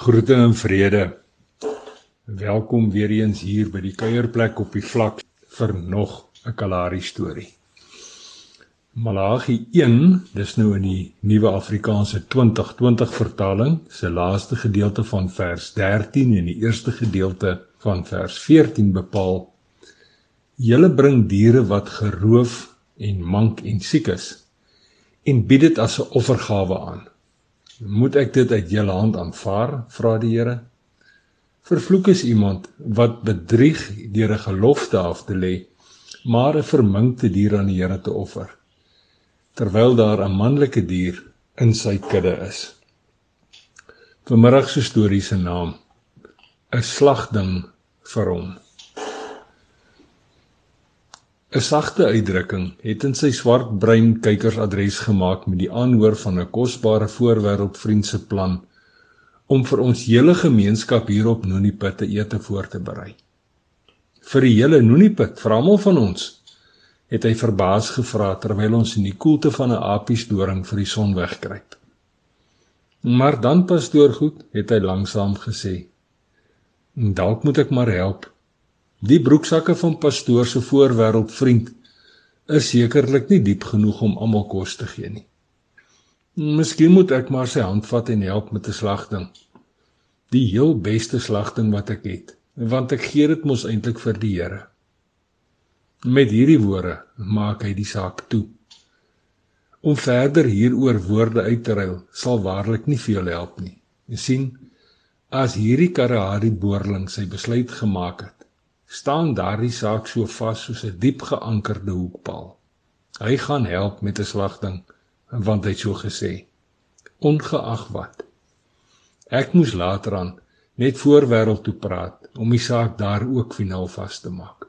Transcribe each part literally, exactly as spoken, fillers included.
Groete en vrede. Welkom weer eens hier by die kuierplek op die vlak vir nog 'n Kalahari storie. Maleagi een, dis nou in die nuwe Afrikaanse twintig twintig vertaling, se laaste gedeelte van vers dertien en die eerste gedeelte van vers veertien bepaal: Julle bring diere wat geroof en mank en siek is, en bied dit as 'n offergawe aan. Moet ek dit uit julle hand aanvaar, vra die Here? Vervloek is iemand wat bedrieg deur 'n gelofte af te lê, maar 'n verminkte dier aan die Here te offer, terwyl daar 'n manlike dier in sy kudde is. Vanmiddag se storie se naam: 'n slagding vir hom. 'n Sagte uitdrukking het in sy swart brein kykers adres gemaak met die aanhoor van 'n kosbare voorwêreldvriend se plan om vir ons hele gemeenskap hier op Noonipit 'n ete voor te berei. Vir die hele Noonipit, vir almal van ons, het hy verbaas gevra terwyl ons in die koelte van 'n apiesdoring vir die son wegkruip. Maar dan pastoor goed, het hy langsaam gesê: Dalk moet ek maar help. Die broeksakke van pastoor se voorwêreldvriend is sekerlik nie diep genoeg om almal kos te gee nie. Miskien moet ek maar sy hand vat en help met 'n slagding. Die heel beste slagding wat ek het, want ek gee dit mos eintlik vir die Here. Met hierdie woorde maak hy die saak toe. Om verder hieroor woorde uit te ruil, sal waarlik nie veel help nie. Jy sien, as hierdie Kalahari boerling sy besluit gemaak het, staan daardie saak so vas soos 'n diep geankerde hoekpaal. Hy gaan help met 'n slagding, want hy het so gesê, ongeag wat. Ek moes later aan net voorwêreld toe praat, om die saak daar ook finaal vas te maak.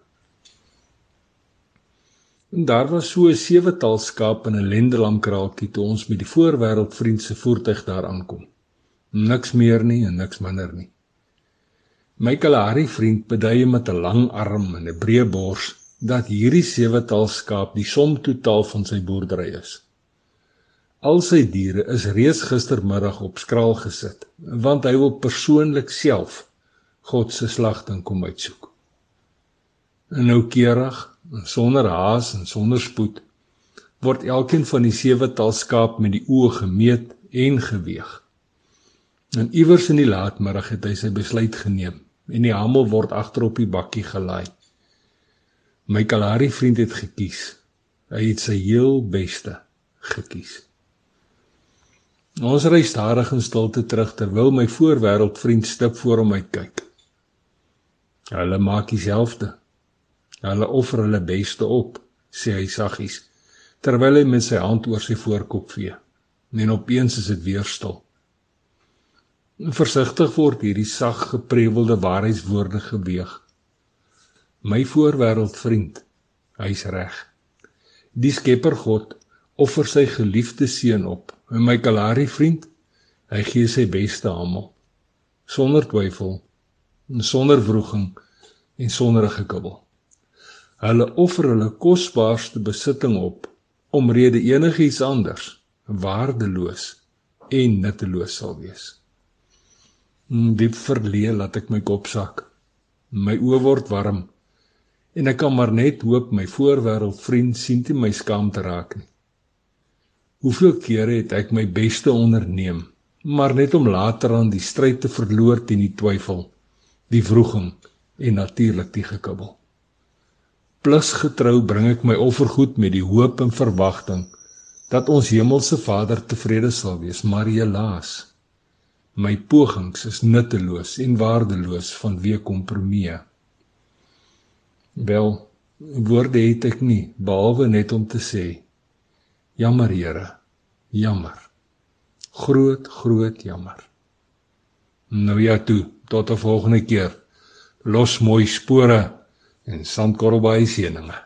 En daar was so 'n sewetal skaap in 'n lendelamkraaltjie toe ons met die voorwêreldvriend se voertuig daar aankom. Niks meer nie en niks minder nie. My Kalahari vriend beduie met 'n lang arm en 'n breë bors dat hierdie sewetal skaap die som totaal van sy boerdery is. Al sy diere is reeds gistermiddag op skraal gesit, want hy wil persoonlik self God se slagting kom uitsoek. En noukeurig, sonder haas en sonder spoed, word elkeen van die sewetal skaap met die oë gemeet en geweeg. En iewers in die laatmiddag het hy sy besluit geneem, en die hamel word agter op die bakkie gelaai. My Kalahari vriend het gekies. Hy het sy heel beste gekies. Ons ry stadig in stilte terug, terwyl my voorwêreldvriend stip voor hom uitkyk. Hulle maak dieselfde. Hulle offer hulle beste op, sê hy saggies, terwyl hy met sy hand oor sy voorkop vee. En opeens is dit weer stil. Versigtig word hierdie sag geprewelde waarheidswoorde geweeg. My voorwêreldvriend, hy's reg. Die Skepper God offer sy geliefde seun op, en my Kalahari vriend, hy gee sy beste hamel, sonder twyfel, sonder wroging en sonder 'n gekibbel. Hulle offer hulle kosbaarste besitting op, omrede enigiets anders waardeloos en nutteloos sal wees. Diep verleë laat ek my kop sak. My oë word warm, en ek kan maar net hoop my voorwêreldvriend sien nie my skaamte raak nie. Hoeveel kere het ek my beste onderneem, maar net om later aan die stryd te verloor teen die twyfel, die wroging en natuurlik die gekibbel. Plusgetrou bring ek my offergoed met die hoop en verwagting dat ons hemelse Vader tevrede sal wees, maar helaas, my pogings is nutteloos en waardeloos vanweë kompromie. Wel, woorde het ek nie, behalwe net om te sê, jammer Here, jammer, groot, groot jammer. Nou ja toe, tot 'n volgende keer, los mooi spore en sandkorrel by seëninge.